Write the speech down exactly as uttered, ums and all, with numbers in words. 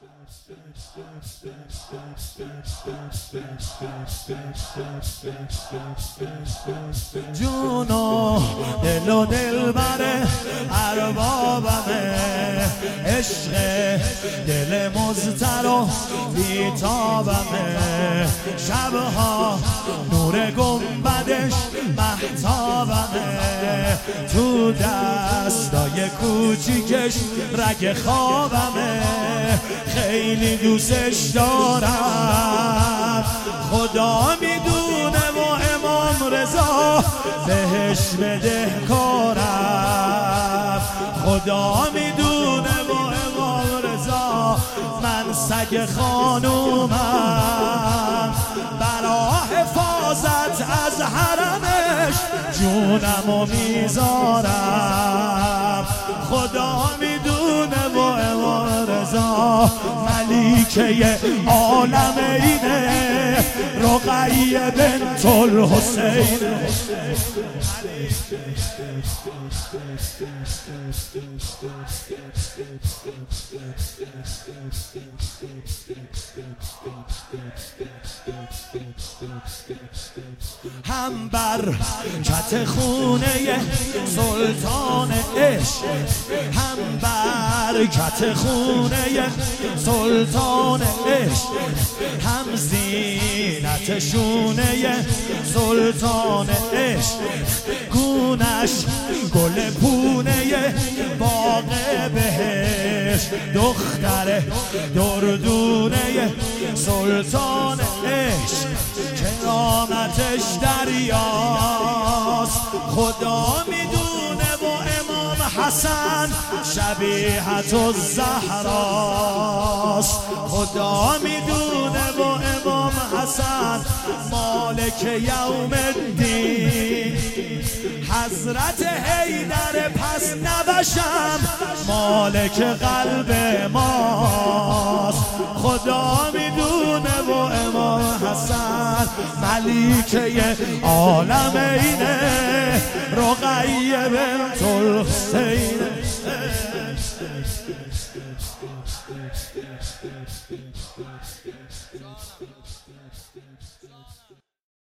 جون و دل و دلبر اربابمه، عشق دل مضطر و بیتابمه، شبها نور گنبدش مهتابمه، تو دستای کوچیکش رگ خوابمه، خیلی دوستش دارم خدا میدونه و امام رضا بهش بده کارم، خدا میدونه و امام رضا من سگ خانومم، برا حفاظت از حرمش جونمو میذارم، خدا میدونه و امام رضا ملیکه عالم اینه، رقیه بنت الحسین. هم بر کت خونه سلطان عشق، هم بر کت خونه سلطان عشق، هم زینت شونه سلطان عشق، گونش گل پونه باغ بهشت، دختر دردونه سلطان عشق، کرامتش دریاست خدا میدونه و امام حسن شبیهت الزهراست، خدا میدونه و امام حسن مالک یوم الدین، حضرت حیدر پس نبشم مالک قلب ماست، خدا میدونه و امام حسن ملیکه عالم اینه، رقیه بنت الحسین.